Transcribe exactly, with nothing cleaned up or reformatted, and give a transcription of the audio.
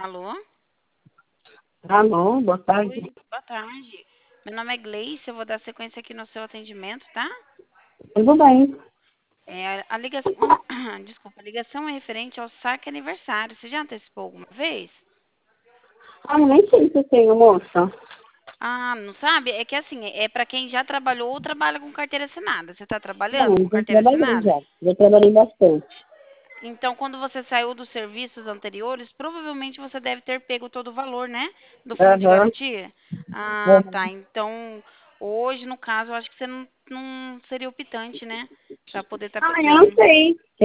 Alô? Alô, boa tarde. Oi, boa tarde. Meu nome é Gleice, eu vou dar sequência aqui no seu atendimento, tá? Tudo bem? É, a ligação, desculpa, a ligação é referente ao saque aniversário. Você já antecipou alguma vez? Ah, nem sei se tenho, moça. Ah, não sabe? É que assim, é para quem já trabalhou ou trabalha com carteira assinada. Você está Não, trabalhando com já carteira trabalhei assinada? já. Já trabalhei bastante. Então, quando você saiu dos serviços anteriores, provavelmente você deve ter pego todo o valor, né? Do fundo de Aham. garantia. Ah, tá. Aham. Então, hoje, no caso, eu acho que você não, não seria optante, né? Para poder estar Ah, eu não dando. sei.